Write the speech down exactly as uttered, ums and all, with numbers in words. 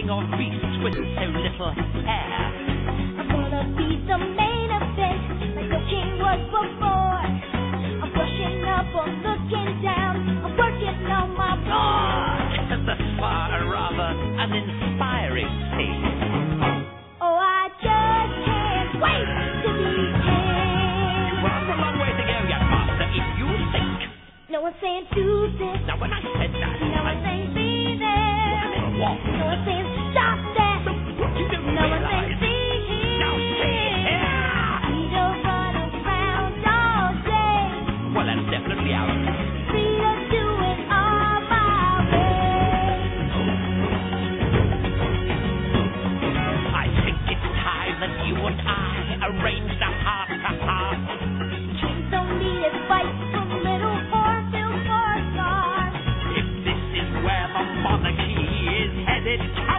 king of beasts with so little hair. I'm gonna be the main event, like the king was before. I'm brushing up, I'm looking down, I'm working on my Ah, isn't this far rather an inspiring scene? Oh, I just can't wait to be king. You've got a long way to go yet, master, if you think. No one's saying do this. Now when I said that, No one's saying be there. what? No one's saying stop that. You don't No one's saying realize. be here. Now see here. We don't run around all day. Well, that's definitely out. Free to do it all my way. I think it's time that you and I arranged a heart-to-heart. Kings don't need advice from little Orville Borgard. If this is where the monarchy is headed,